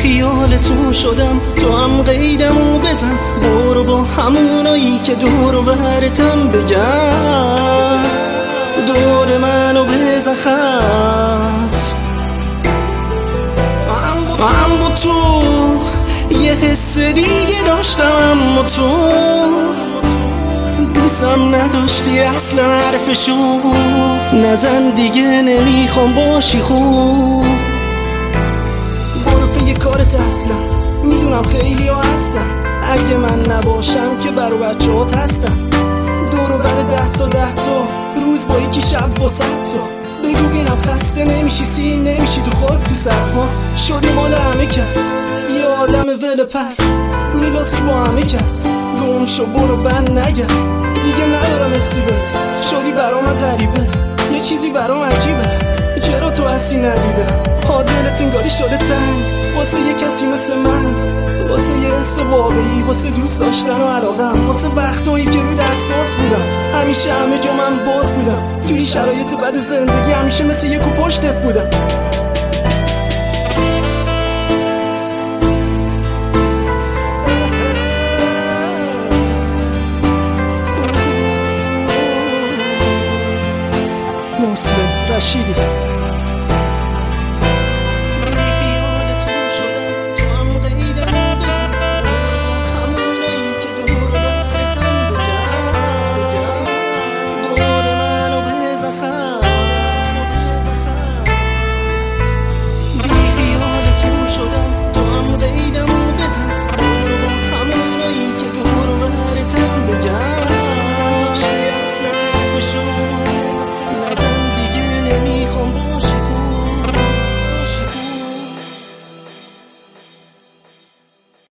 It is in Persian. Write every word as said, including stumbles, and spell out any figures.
خیالتون شدم، تو هم قیدمو بزن، برو با همونایی که دور و برتم بگم، دور منو بزن خط. من با تو یه حس دیگه داشتم، اما تو دوستم نداشتی اصلا، حرفشو نزن دیگه، نمیخوام باشی خوب. برو پی کارت، اصلا میدونم خیلی ها هستن، اگه من نباشم که برو بچه هات هستن. دور و بر ده تا ده تا روز با یکی، شب با صد تا. بگو بینم خسته نمیشی، سیر نمیشی تو خاک تو سرما، شدی مال همه کس، یه آدم ول پس، میلاسی با همه کس. گم شو برو بند نگرد، دیگه ندارم اسیبت، شدی برام غریبه، یه چیزی برام عجیبه، چرا تو هستی ندیده؟ ها دلت انگاری شده تنگ واسه یه کسی مثل من، واسه یه حس واقعی، واسه دوست داشتن و علاقم، واسه وقتایی که رو دستاس بودم، همیشه همه جا من باد بودم، توی شرایط بد زندگی همیشه مثل یه کو پشتت بودم.